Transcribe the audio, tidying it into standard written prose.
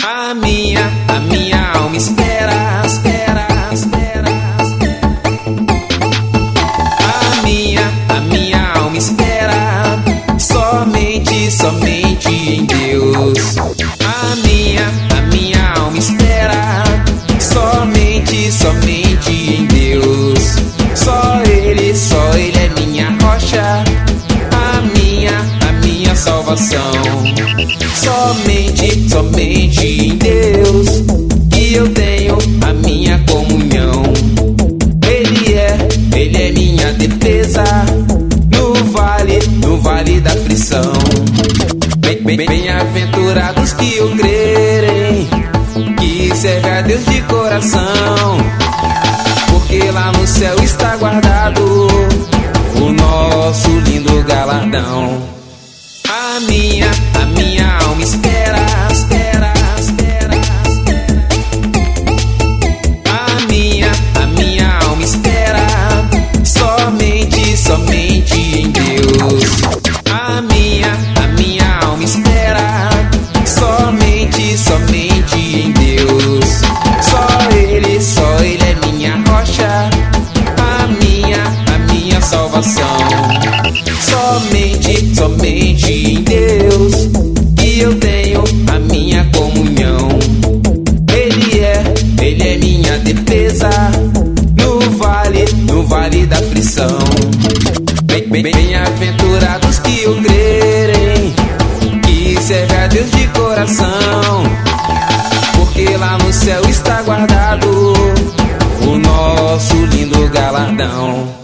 A minha alma espera, espera, espera. A minha alma espera somente, somente em Deus. A minha alma espera somente, somente em Deus. Só Ele é minha rocha, a minha salvação. Somente, somente em Deus que eu tenho a minha comunhão. Ele é minha defesa no vale da aflição. Bem-aventurados que o crerem, que serve a Deus de coração, porque lá no céu está guardado o nosso lindo galardão. A minha alma espera, espera, espera, espera. A minha alma espera somente, somente em Deus. A minha alma espera somente, somente em Deus. Só Ele é minha rocha, a minha salvação. Somente, somente em Deus que eu tenho a minha comunhão. Ele é minha defesa no vale da aflição. Bem-aventurados que o crerem, que serve a Deus de coração, porque lá no céu está guardado o nosso lindo galardão.